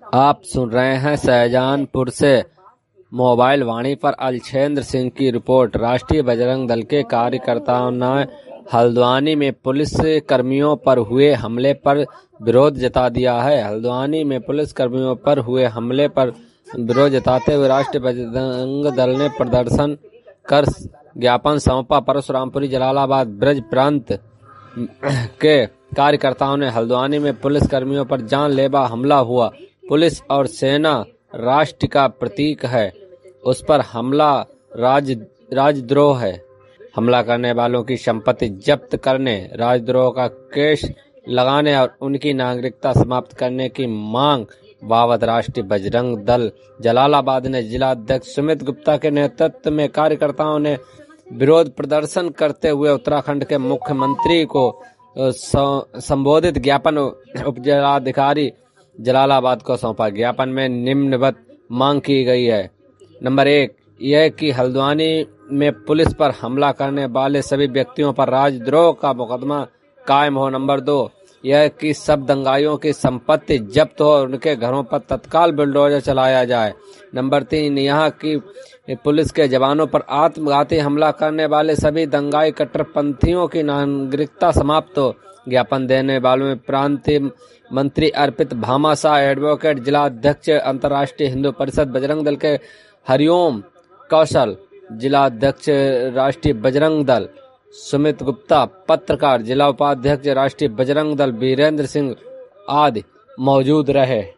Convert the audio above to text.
आप सुन रहे हैं शाहजहांपुर से मोबाइल वाणी पर अलछेंद्र सिंह की रिपोर्ट। राष्ट्रीय बजरंग दल के कार्यकर्ताओं ने हल्द्वानी में पुलिस कर्मियों पर हुए हमले पर विरोध जता दिया है। हल्द्वानी में पुलिस कर्मियों पर हुए हमले पर विरोध जताते हुए राष्ट्रीय बजरंग दल ने प्रदर्शन कर ज्ञापन सौंपा। परशुरामपुरी जलालाबाद ब्रज प्रांत के कार्यकर्ताओं ने हल्द्वानी में पुलिस कर्मियों पर जानलेवा हमला हुआ। पुलिस और सेना राष्ट्र का प्रतीक है, उस पर हमला राजद्रोह है। हमला करने वालों की संपत्ति जब्त करने, राजद्रोह का केस लगाने और उनकी नागरिकता समाप्त करने की मांग बाबत राष्ट्रीय बजरंग दल जलालाबाद ने जिला अध्यक्ष सुमित गुप्ता के नेतृत्व में कार्यकर्ताओं ने विरोध प्रदर्शन करते हुए उत्तराखंड के मुख्यमंत्री को संबोधित ज्ञापन उपजिलाधिकारी जलालाबाद को सौंपा। ज्ञापन में निम्नवत मांग की गई है। नंबर 1, यह कि हल्द्वानी में पुलिस पर हमला करने वाले सभी व्यक्तियों पर राजद्रोह का मुकदमा कायम हो। नंबर 2, यह कि सब दंगाइयों की संपत्ति जब्त हो और उनके घरों पर तत्काल बुलडोजर चलाया जाए। नंबर 3, यहाँ की पुलिस के जवानों पर आत्मघाती हमला करने वाले सभी दंगाई कट्टरपंथियों की नागरिकता समाप्त हो। ज्ञापन देने वालों में प्रांतीय मंत्री अर्पित भामाशाह, एडवोकेट, जिला अध्यक्ष अंतर्राष्ट्रीय हिंदू परिषद बजरंग दल के हरिओम कौशल, जिला अध्यक्ष राष्ट्रीय बजरंग दल सुमित गुप्ता, पत्रकार, जिला उपाध्यक्ष राष्ट्रीय बजरंग दल वीरेंद्र सिंह आदि मौजूद रहे।